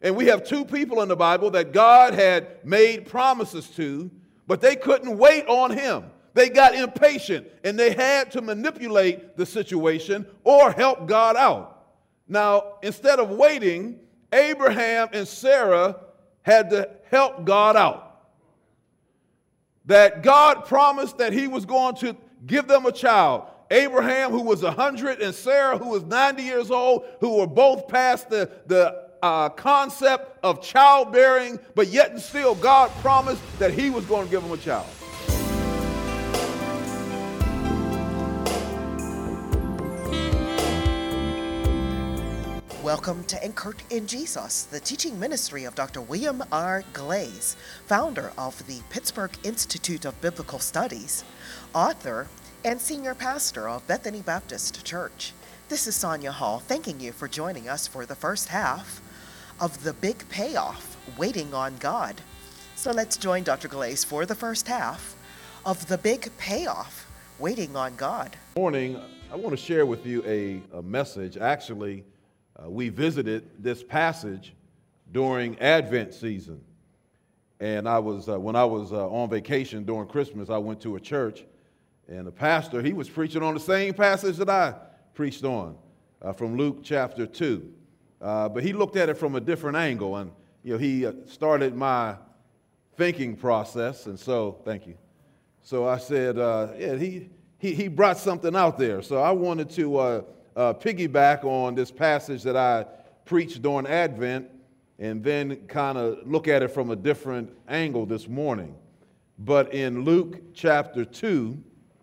And we have two people in the Bible that God had made promises to, but they couldn't wait on him. They got impatient, and they had to manipulate the situation or help God out. Now, instead of waiting, Abraham and Sarah had to help God out. That God promised that he was going to give them a child. Abraham, who was 100, and Sarah, who was 90 years old, who were both past the concept of childbearing, but yet and still God promised that he was going to give them a child. Welcome to Anchored in Jesus, the teaching ministry of Dr. William R. Glaze, founder of the Pittsburgh Institute of Biblical Studies, author, and senior pastor of Bethany Baptist Church. This is Sonia Hall, thanking you for joining us for the first half of The Big Payoff, Waiting on God. So let's join Dr. Glaze for the first half of The Big Payoff, Waiting on God. Morning, I want to share with you a message. Actually, we visited this passage during Advent season. And when I was on vacation during Christmas, I went to a church, and the pastor, he was preaching on the same passage that I preached on, from Luke chapter 2. But he looked at it from a different angle, and he started my thinking process, and so, thank you. So I said, he brought something out there. So I wanted to piggyback on this passage that I preached during Advent and then kind of look at it from a different angle this morning. But in Luke chapter 2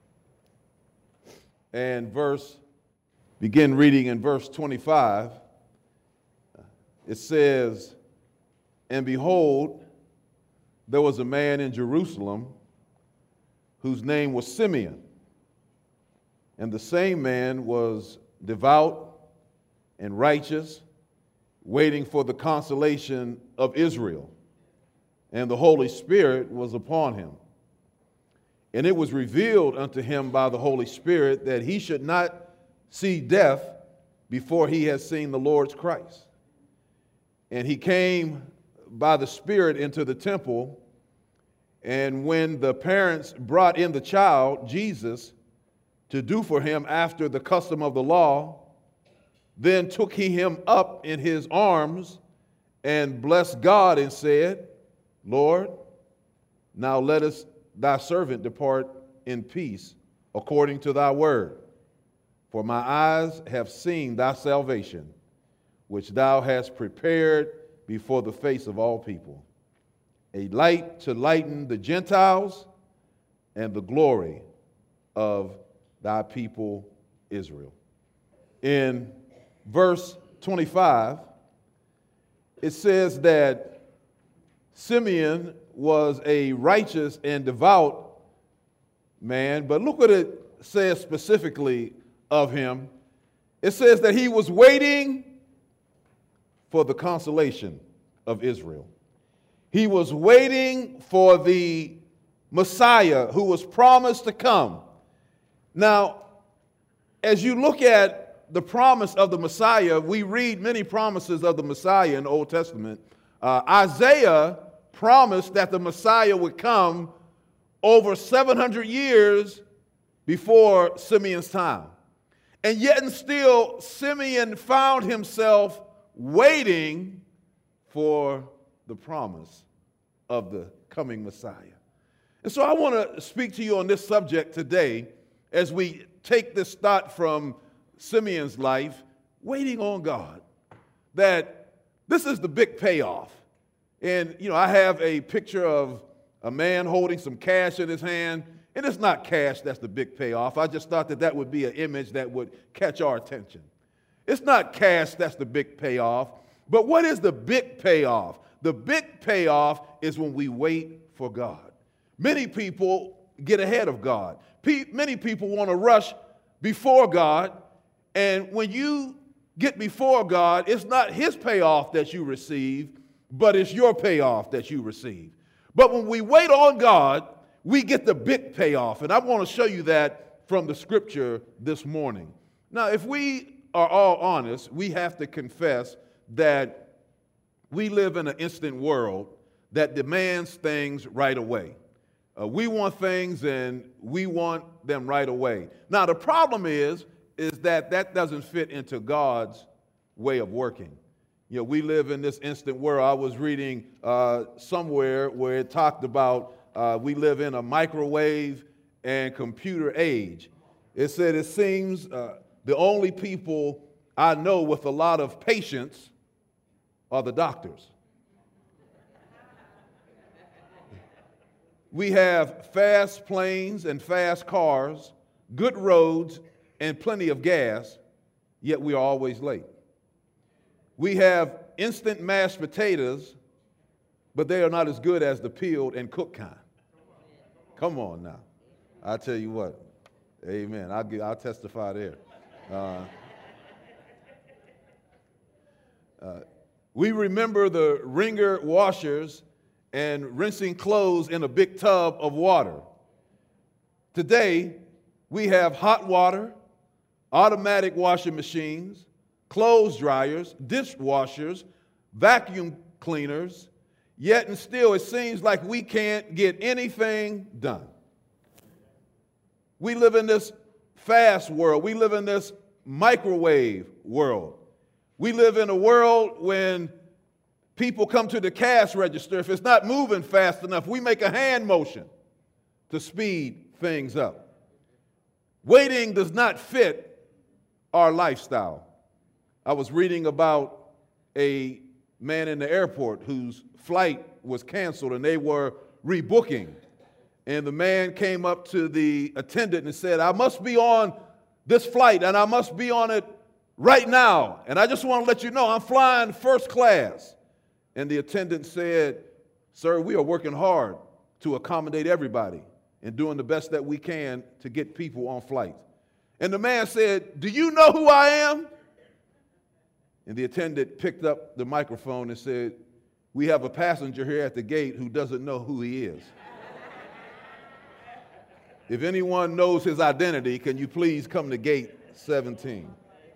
and begin reading in verse 25, it says, "And behold, there was a man in Jerusalem whose name was Simeon. And the same man was devout and righteous, waiting for the consolation of Israel. And the Holy Spirit was upon him. And it was revealed unto him by the Holy Spirit that he should not see death before he had seen the Lord's Christ. And he came by the Spirit into the temple. And when the parents brought in the child, Jesus, to do for him after the custom of the law, then took he him up in his arms and blessed God and said, Lord, now let thy servant depart in peace according to thy word. For my eyes have seen thy salvation, which thou hast prepared before the face of all people, a light to lighten the Gentiles and the glory of thy people Israel." In verse 25, it says that Simeon was a righteous and devout man, but look what it says specifically of him. It says that he was waiting for the consolation of Israel. He was waiting for the Messiah who was promised to come. Now, as you look at the promise of the Messiah, we read many promises of the Messiah in the Old Testament. Isaiah promised that the Messiah would come over 700 years before Simeon's time. And yet and still, Simeon found himself waiting for the promise of the coming Messiah. And so I want to speak to you on this subject today as we take this thought from Simeon's life, waiting on God, that this is the big payoff. And, I have a picture of a man holding some cash in his hand, and it's not cash that's the big payoff. I just thought that would be an image that would catch our attention. It's not cash that's the big payoff, but what is the big payoff? The big payoff is when we wait for God. Many people get ahead of God. Many people want to rush before God, and when you get before God, it's not his payoff that you receive, but it's your payoff that you receive. But when we wait on God, we get the big payoff, and I want to show you that from the scripture this morning. Now, if we are all honest, we have to confess that we live in an instant world that demands things right away. We want things and we want them right away. Now, the problem is that doesn't fit into God's way of working. We live in this instant world. I was reading somewhere where it talked about we live in a microwave and computer age. It said it seems the only people I know with a lot of patience are the doctors. We have fast planes and fast cars, good roads, and plenty of gas, yet we are always late. We have instant mashed potatoes, but they are not as good as the peeled and cooked kind. Come on now. I tell you what. Amen. I'll testify there. We remember the wringer washers and rinsing clothes in a big tub of water. Today, we have hot water, automatic washing machines, clothes dryers, dishwashers, vacuum cleaners, yet and still it seems like we can't get anything done. We live in this fast world. We live in this microwave world. We live in a world when people come to the cash register. If it's not moving fast enough, we make a hand motion to speed things up. Waiting does not fit our lifestyle. I was reading about a man in the airport whose flight was canceled and they were rebooking. And the man came up to the attendant and said, I must be on this flight and I must be on it right now. And I just want to let you know I'm flying first class. And the attendant said, sir, we are working hard to accommodate everybody and doing the best that we can to get people on flights. And the man said, do you know who I am? And the attendant picked up the microphone and said, we have a passenger here at the gate who doesn't know who he is. If anyone knows his identity, can you please come to gate 17?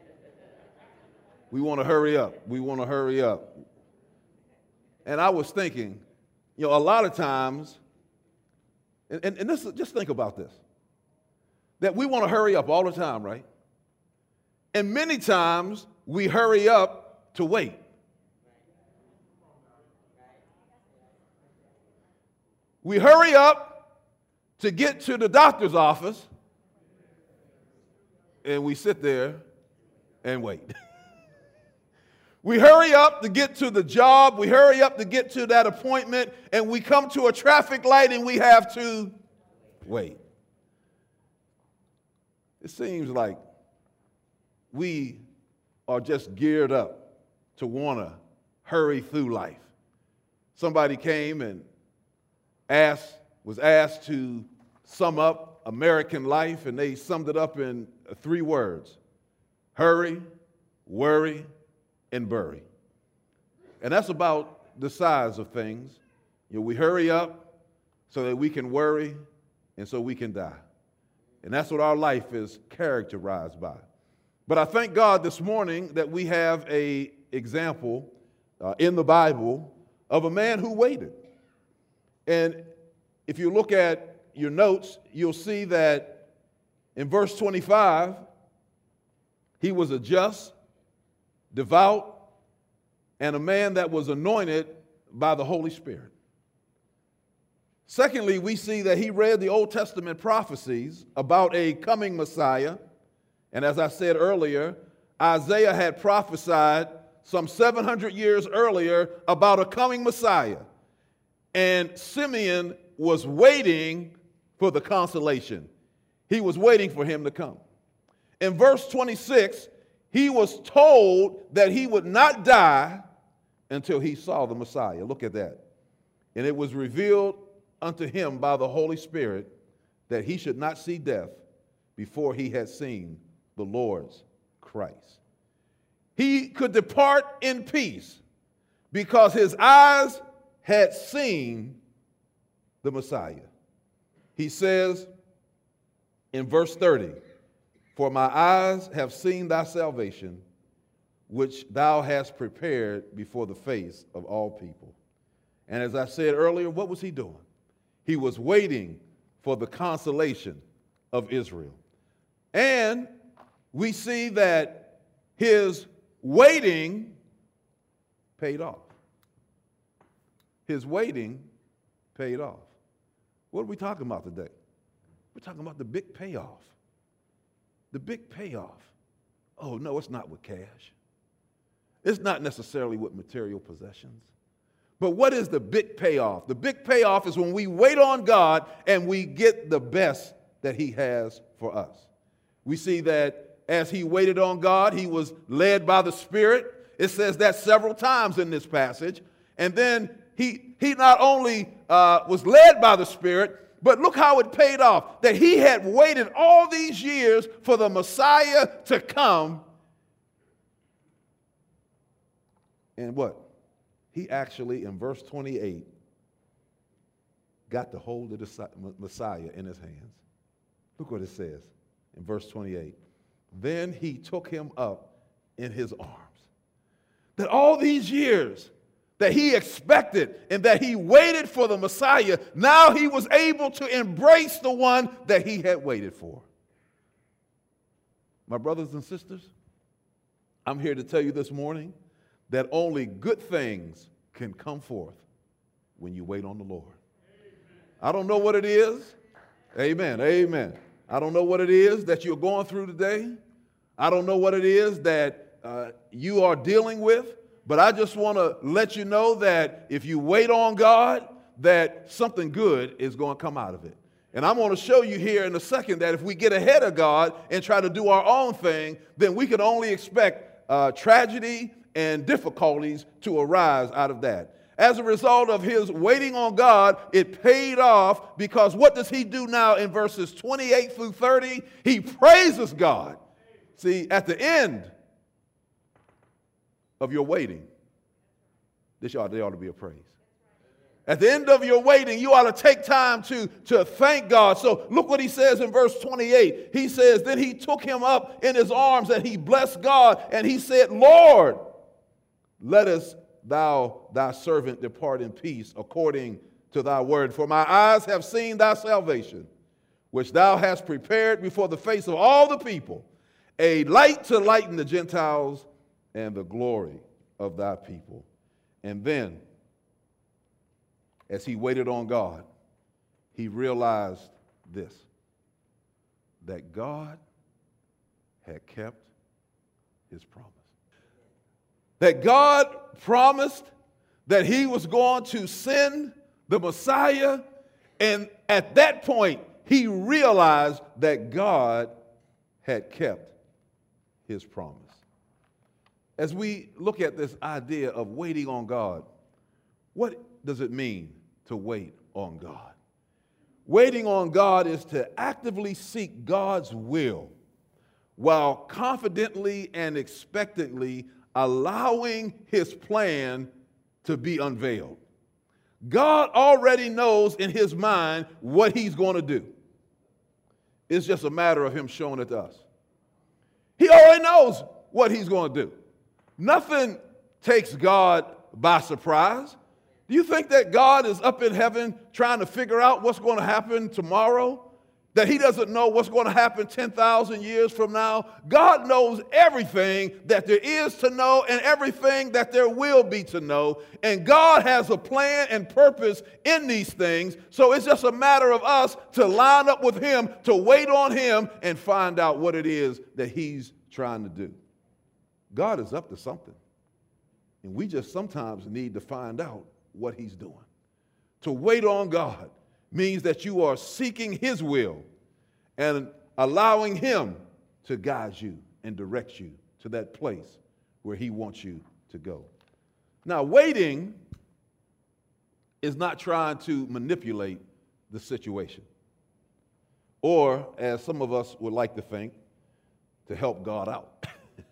We want to hurry up. We want to hurry up. And I was thinking, a lot of times, and this, just think about this, that we want to hurry up all the time, right? And many times we hurry up to wait. We hurry up to get to the doctor's office, and we sit there and wait. We hurry up to get to the job, we hurry up to get to that appointment, and we come to a traffic light and we have to wait. It seems like we are just geared up to want to hurry through life. Somebody came and was asked to sum up American life, and they summed it up in 3 words: hurry, worry, and bury. And that's about the size of things. We hurry up so that we can worry and so we can die. And that's what our life is characterized by. But I thank God this morning that we have an example in the Bible of a man who waited. And if you look at your notes, you'll see that in verse 25, he was a just, devout, and a man that was anointed by the Holy Spirit. Secondly, we see that he read the Old Testament prophecies about a coming Messiah. And as I said earlier, Isaiah had prophesied some 700 years earlier about a coming Messiah. And Simeon was waiting for the consolation. He was waiting for him to come. In verse 26, he was told that he would not die until he saw the Messiah. Look at that. And it was revealed unto him by the Holy Spirit that he should not see death before he had seen the Lord's Christ. He could depart in peace because his eyes had seen the Messiah. He says in verse 30, for my eyes have seen thy salvation, which thou hast prepared before the face of all people. And as I said earlier, what was he doing? He was waiting for the consolation of Israel. And we see that his waiting paid off. His waiting paid off. What are we talking about today? We're talking about the big payoff. The big payoff. Oh, no, it's not with cash. It's not necessarily with material possessions. But what is the big payoff? The big payoff is when we wait on God and we get the best that he has for us. We see that as he waited on God, he was led by the Spirit. It says that several times in this passage. And then he not only was led by the Spirit, but look how it paid off. That he had waited all these years for the Messiah to come. And what? He actually, in verse 28, got the hold of the Messiah in his hands. Look what it says in verse 28. Then he took him up in his arms. That all these years that he expected and that he waited for the Messiah, now he was able to embrace the one that he had waited for. My brothers and sisters, I'm here to tell you this morning that only good things can come forth when you wait on the Lord. I don't know what it is. Amen. Amen. I don't know what it is that you're going through today. I don't know what it is that you are dealing with, but I just want to let you know that if you wait on God, that something good is going to come out of it. And I'm going to show you here in a second that if we get ahead of God and try to do our own thing, then we can only expect tragedy and difficulties to arise out of that. As a result of his waiting on God, it paid off, because what does he do now in verses 28 through 30? He praises God. See, at the end of your waiting, there ought to be a praise. At the end of your waiting, you ought to take time to thank God. So look what he says in verse 28. He says, then he took him up in his arms and he blessed God and he said, Lord, lettest thou thy servant depart in peace according to thy word. For my eyes have seen thy salvation, which thou hast prepared before the face of all the people, a light to lighten the Gentiles and the glory of thy people. And then, as he waited on God, he realized this, that God had kept his promise. That God promised that he was going to send the Messiah, and at that point, he realized that God had kept his promise. As we look at this idea of waiting on God, what does it mean to wait on God? Waiting on God is to actively seek God's will while confidently and expectantly allowing his plan to be unveiled. God already knows in his mind what he's going to do. It's just a matter of him showing it to us. He already knows what he's going to do. Nothing takes God by surprise. Do you think that God is up in heaven trying to figure out what's going to happen tomorrow? That he doesn't know what's going to happen 10,000 years from now? God knows everything that there is to know and everything that there will be to know. And God has a plan and purpose in these things. So it's just a matter of us to line up with him, to wait on him and find out what it is that he's trying to do. God is up to something. And we just sometimes need to find out what he's doing. To wait on God means that you are seeking his will and allowing him to guide you and direct you to that place where he wants you to go. Now, waiting is not trying to manipulate the situation, or, as some of us would like to think, to help God out.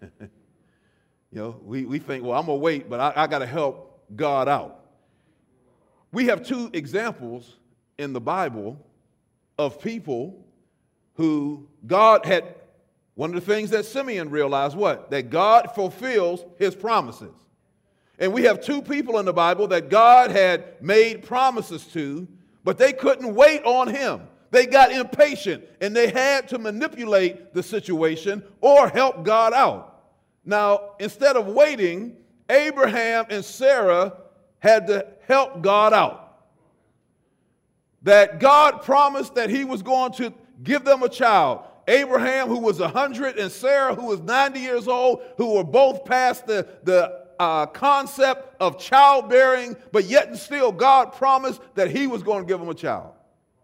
We think, well, I'm going to wait, but I got to help God out. We have two examples in the Bible of people who God had One of the things that Simeon realized, what? That God fulfills his promises. And we have two people in the Bible that God had made promises to, but they couldn't wait on him. They got impatient, and they had to manipulate the situation or help God out. Now, instead of waiting, Abraham and Sarah had to help God out. That God promised that he was going to give them a child. Abraham, who was 100, and Sarah, who was 90 years old, who were both past the concept of childbearing, but yet and still God promised that he was going to give them a child.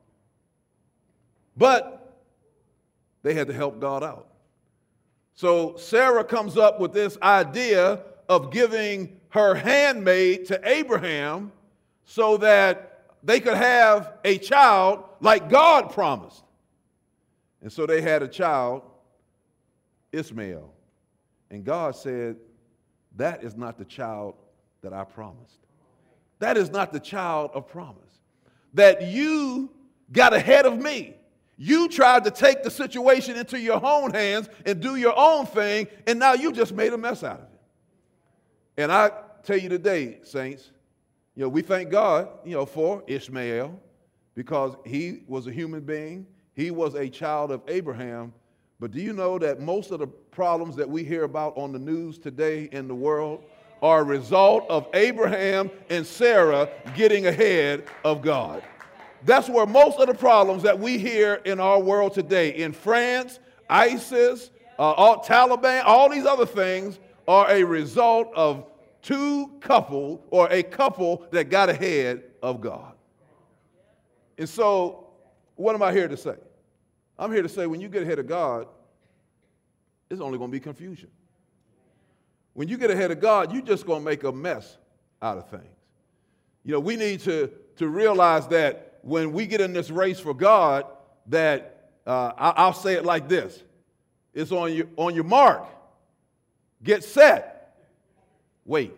But they had to help God out. So Sarah comes up with this idea of giving her handmaid to Abraham so that they could have a child like God promised. And so they had a child, Ishmael. And God said, that is not the child that I promised. That is not the child of promise. That you got ahead of me. You tried to take the situation into your own hands and do your own thing, and now you just made a mess out of it. And I tell you today, saints, we thank God, for Ishmael, because he was a human being. He was a child of Abraham. But do you know that most of the problems that we hear about on the news today in the world are a result of Abraham and Sarah getting ahead of God? That's where most of the problems that we hear in our world today, in France, ISIS, Taliban, all these other things are a result of a couple that got ahead of God. And so, what am I here to say? I'm here to say when you get ahead of God, it's only going to be confusion. When you get ahead of God, you're just going to make a mess out of things. We need to realize that when we get in this race for God, that I'll say it like this. It's on your mark. Get set. Wait.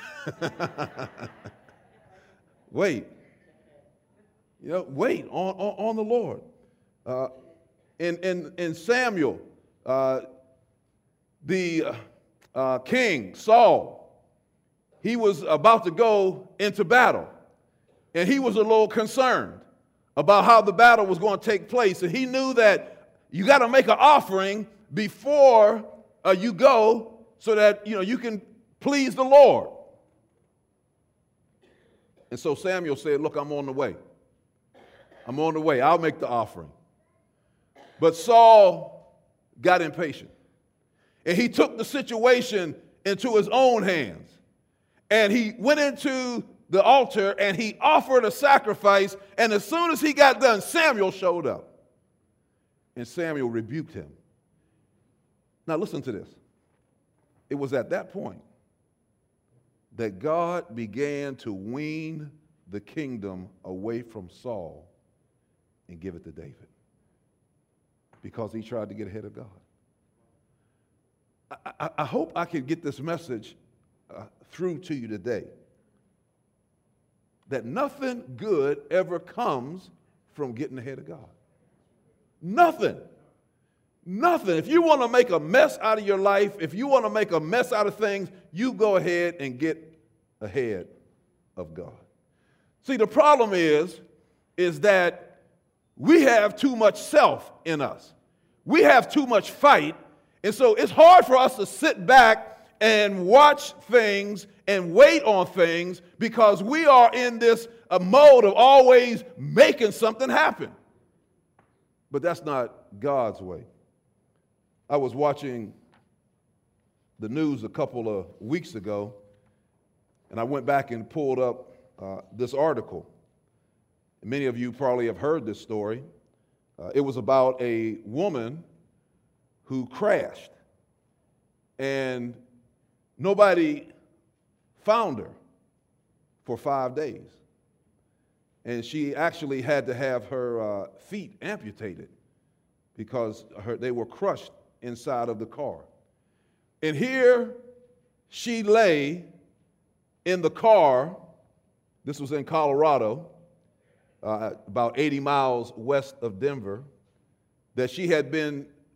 Wait. Wait on the Lord. In Samuel, the king, Saul, he was about to go into battle. And he was a little concerned about how the battle was going to take place. And he knew that you got to make an offering before you go so that, you can please the Lord. And so Samuel said, look, I'm on the way. I'm on the way. I'll make the offering. But Saul got impatient. And he took the situation into his own hands. And he went into the altar and he offered a sacrifice. And as soon as he got done, Samuel showed up. And Samuel rebuked him. Now listen to this. It was at that point that God began to wean the kingdom away from Saul and give it to David, because he tried to get ahead of God. I hope I can get this message through to you today, that nothing good ever comes from getting ahead of God. Nothing. Nothing. If you want to make a mess out of your life, if you want to make a mess out of things, you go ahead and get ahead of God. See, the problem is that we have too much self in us. We have too much fight, and so it's hard for us to sit back and watch things and wait on things because we are in this mode of always making something happen. But that's not God's way. I was watching the news a couple of weeks ago, and I went back and pulled up this article. Many of you probably have heard this story. It was about a woman who crashed, and nobody found her for 5 days. And she actually had to have her feet amputated because they were crushed inside of the car. And here she lay in the car. This was in Colorado, about 80 miles west of Denver, that she had been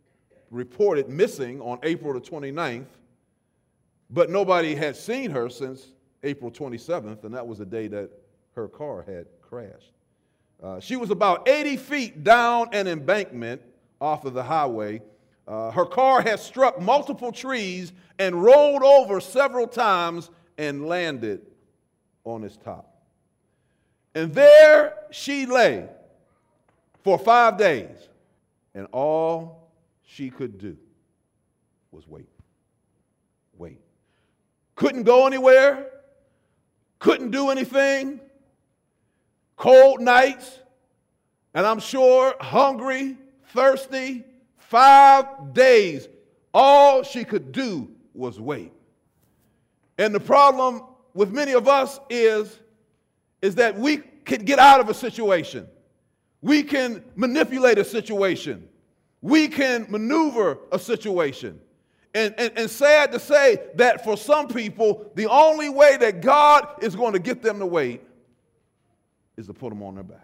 reported missing on April the 29th, but nobody had seen her since April 27th, and that was the day that her car had crashed. She was about 80 feet down an embankment off of the highway. Her car had struck multiple trees and rolled over several times and landed on its top. And there she lay for 5 days, and all she could do was wait. Wait. Couldn't go anywhere, couldn't do anything, cold nights, and I'm sure hungry, thirsty, 5 days. All she could do was wait. And the problem with many of us is that we can get out of a situation. We can manipulate a situation. We can maneuver a situation. And sad to say that for some people, the only way that God is going to get them to wait is to put them on their back.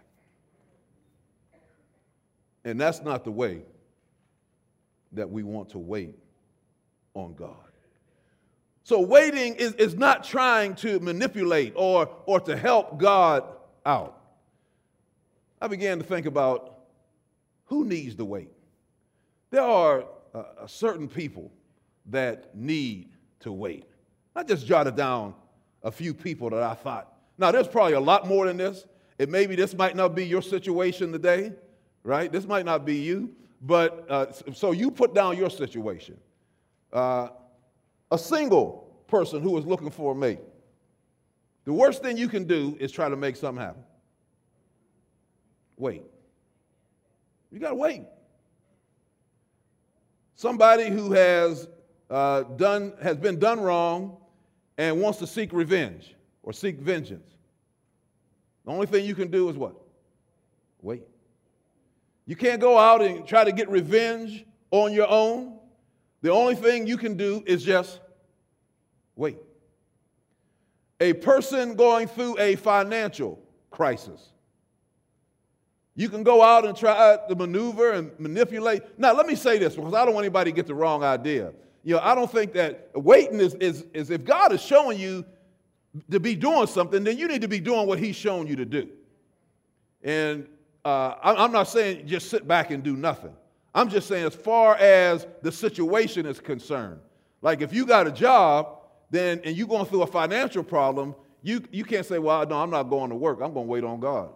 And that's not the way that we want to wait on God. So waiting is not trying to manipulate or to help God out. I began to think about who needs to wait. There are certain people that need to wait. I just jotted down a few people that I thought. Now, there's probably a lot more than this. Maybe this might not be your situation today, right? This might not be you. But so you put down your situation. A single person who is looking for a mate. The worst thing you can do is try to make something happen. Wait. You got to wait. Somebody who has been done wrong and wants to seek revenge or seek vengeance. The only thing you can do is what? Wait. You can't go out and try to get revenge on your own. The only thing you can do is just wait. A person going through a financial crisis. You can go out and try to maneuver and manipulate. Now, let me say this, because I don't want anybody to get the wrong idea. I don't think that waiting is if God is showing you to be doing something, then you need to be doing what he's shown you to do. And I'm not saying just sit back and do nothing. I'm just saying as far as the situation is concerned. Like if you got a job, and you're going through a financial problem, you can't say, well, no, I'm not going to work. I'm going to wait on God.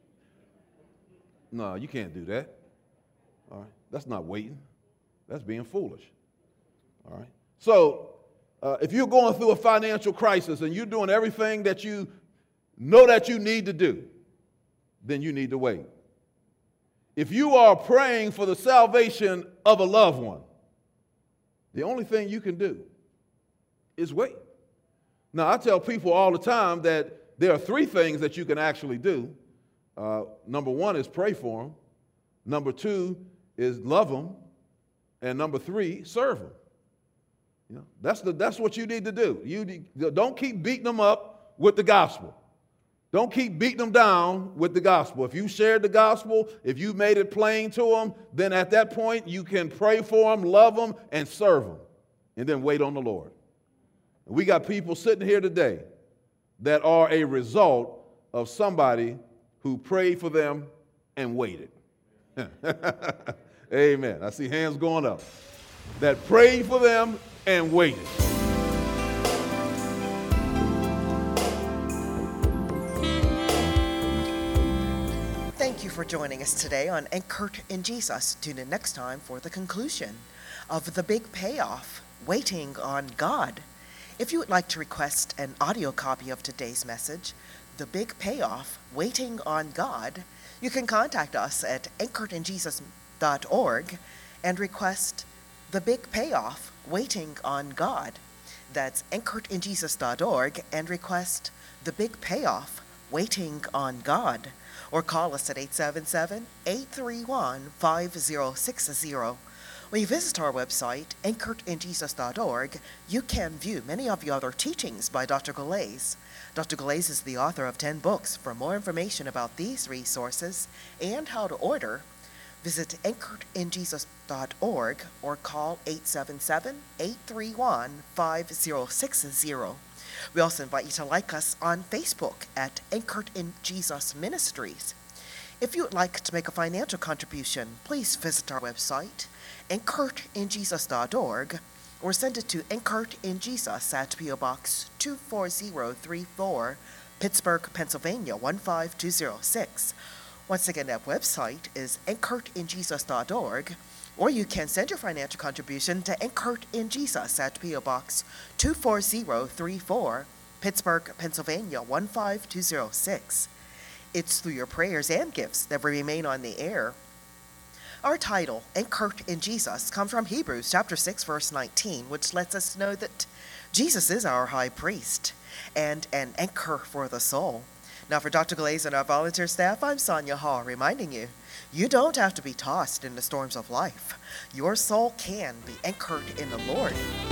No, you can't do that. All right, that's not waiting. That's being foolish. All right. So if you're going through a financial crisis and you're doing everything that you know that you need to do, then you need to wait. If you are praying for the salvation of a loved one, the only thing you can do is wait. Now, I tell people all the time that there are 3 things that you can actually do. Number 1 is pray for them. Number 2 is love them. And number 3, serve them. That's what you need to do. Don't keep beating them up with the gospel. Don't keep beating them down with the gospel. If you shared the gospel, if you made it plain to them, then at that point you can pray for them, love them, and serve them. And then wait on the Lord. We got people sitting here today that are a result of somebody who prayed for them and waited. Amen. I see hands going up. That prayed for them and waited. Thank you for joining us today on Anchored in Jesus. Tune in next time for the conclusion of The Big Payoff, Waiting on God. If you would like to request an audio copy of today's message, The Big Payoff, Waiting on God, you can contact us at anchoredinjesus.org and request The Big Payoff, Waiting on God. That's anchoredinjesus.org and request The Big Payoff, Waiting on God. Or call us at 877-831-5060. When you visit our website, anchoredinjesus.org, you can view many of the other teachings by Dr. Galais. Dr. Galais is the author of 10 books. For more information about these resources and how to order, Visit anchoredinjesus.org or call 877-831-5060. We also invite you to like us on Facebook at Anchored in Jesus Ministries. If you would like to make a financial contribution, please visit our website, anchoredinjesus.org, or send it to Anchored in Jesus at P.O. Box 24034, Pittsburgh, Pennsylvania 15206. Once again, that website is anchoredinjesus.org, or you can send your financial contribution to Anchored in Jesus at P.O. Box 24034, Pittsburgh, Pennsylvania 15206. It's through your prayers and gifts that we remain on the air. Our title, Anchored in Jesus, comes from Hebrews chapter 6, verse 19, which lets us know that Jesus is our high priest and an anchor for the soul. Now, for Dr. Glaze and our volunteer staff, I'm Sonia Hall, reminding you, you don't have to be tossed in the storms of life. Your soul can be anchored in the Lord.